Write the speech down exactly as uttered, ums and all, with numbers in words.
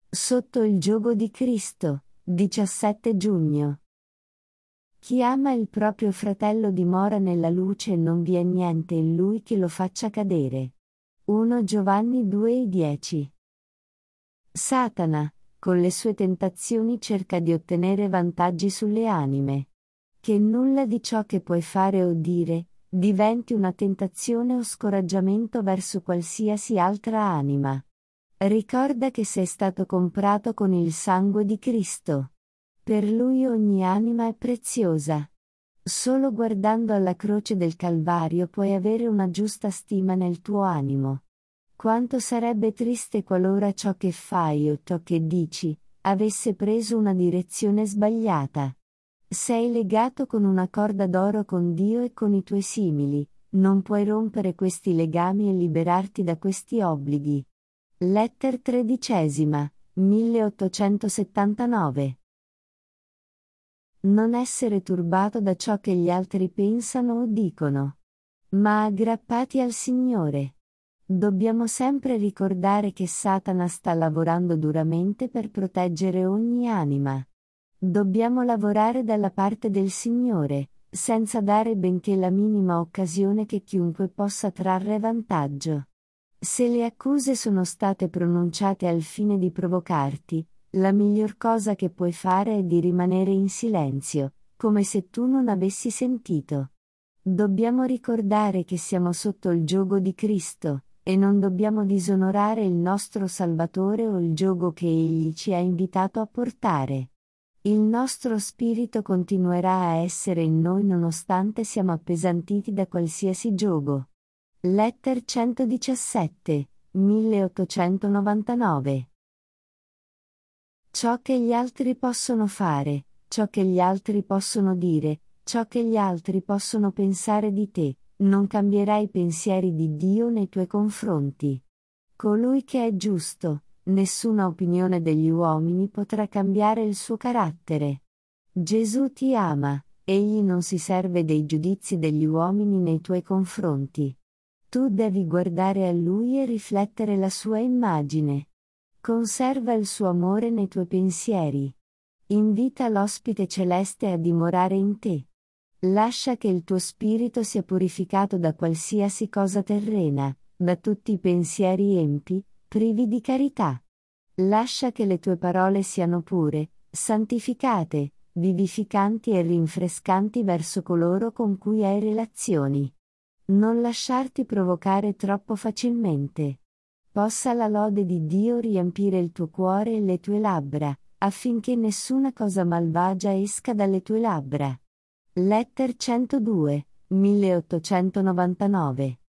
Sotto il giogo di Cristo, diciassette giugno. Chi ama il proprio fratello dimora nella luce e non vi è niente in lui che lo faccia cadere. primo Giovanni due dieci. Satana, con le sue tentazioni cerca di ottenere vantaggi sulle anime. Che nulla di ciò che puoi fare o dire, diventi una tentazione o scoraggiamento verso qualsiasi altra anima. Ricorda che sei stato comprato con il sangue di Cristo. Per Lui ogni anima è preziosa. Solo guardando alla croce del Calvario puoi avere una giusta stima nel tuo animo. Quanto sarebbe triste qualora ciò che fai o ciò che dici avesse preso una direzione sbagliata. Sei legato con una corda d'oro con Dio e con i tuoi simili, non puoi rompere questi legami e liberarti da questi obblighi. Letter tredicesima, milleottocentosettantanove. Non essere turbato da ciò che gli altri pensano o dicono, ma aggrappati al Signore. Dobbiamo sempre ricordare che Satana sta lavorando duramente per proteggere ogni anima. Dobbiamo lavorare dalla parte del Signore, senza dare benché la minima occasione che chiunque possa trarre vantaggio. Se le accuse sono state pronunciate al fine di provocarti, la miglior cosa che puoi fare è di rimanere in silenzio, come se tu non avessi sentito. Dobbiamo ricordare che siamo sotto il giogo di Cristo, e non dobbiamo disonorare il nostro Salvatore o il giogo che Egli ci ha invitato a portare. Il nostro spirito continuerà a essere in noi nonostante siamo appesantiti da qualsiasi giogo. Letter centodiciassette, milleottocentonovantanove. Ciò che gli altri possono fare, ciò che gli altri possono dire, ciò che gli altri possono pensare di te, non cambierà i pensieri di Dio nei tuoi confronti. Colui che è giusto, nessuna opinione degli uomini potrà cambiare il suo carattere. Gesù ti ama, egli non si serve dei giudizi degli uomini nei tuoi confronti. Tu devi guardare a Lui e riflettere la sua immagine. Conserva il suo amore nei tuoi pensieri. Invita l'ospite celeste a dimorare in te. Lascia che il tuo spirito sia purificato da qualsiasi cosa terrena, da tutti i pensieri empi, privi di carità. Lascia che le tue parole siano pure, santificate, vivificanti e rinfrescanti verso coloro con cui hai relazioni. Non lasciarti provocare troppo facilmente. Possa la lode di Dio riempire il tuo cuore e le tue labbra, affinché nessuna cosa malvagia esca dalle tue labbra. Letter centodue, milleottocentonovantanove.